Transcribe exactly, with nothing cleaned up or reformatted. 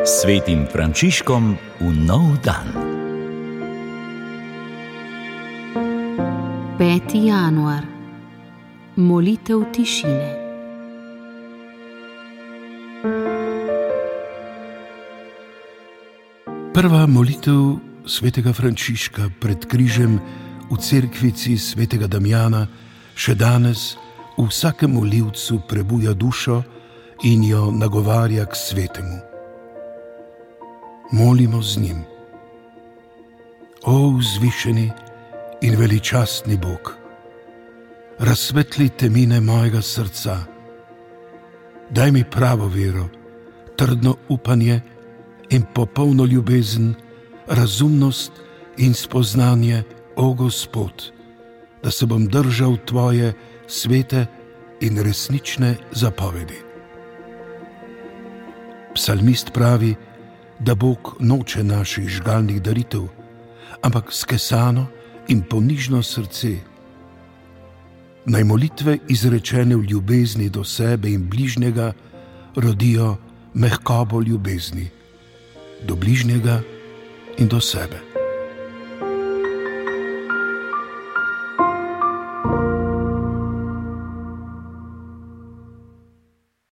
Svetim Frančiškom v nov dan. peti januar. Molitev tišine. Prva molitev svetega Frančiška pred križem v cerkvici svetega Damjana še danes v vsakem molivcu prebuja dušo in jo nagovarja k svetemu. Molimo z njim. O vzvišeni in veličastni Bog, razsvetli temine mojega srca, daj mi pravo vero, trdno upanje in popolno ljubezen, razumnost in spoznanje, o Gospod, da se bom držal tvoje svete in resnične zapovedi. Psalmist pravi, da Bog noče naših žgalnih daritev, ampak skesano in ponižno srce. Naj molitve izrečene v ljubezni do sebe in bližnjega rodijo mehkobo ljubezni do bližnjega in do sebe.